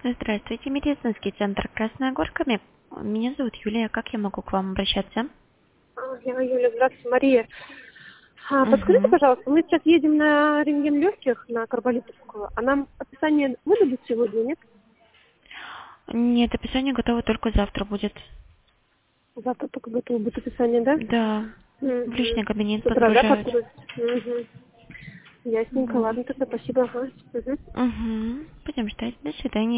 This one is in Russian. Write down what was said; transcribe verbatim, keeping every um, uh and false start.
Здравствуйте, медицинский центр Красная Горка. Ме- Меня зовут Юлия. Как я могу к вам обращаться? А, Я Юля, здравствуйте, Мария. А, подскажите, Угу. пожалуйста, мы сейчас едем на рентген легких на Карболитовскую, а нам описание выдадут сегодня, нет? Нет, описание готово только завтра будет. Завтра только готово будет описание, да? Да, в Угу. личный кабинет С утра, да, подгружают. подгрузить? Угу. Ясненько, Вот. ладно, тогда спасибо, ага. Мгм. Угу. Будем ждать. До свидания.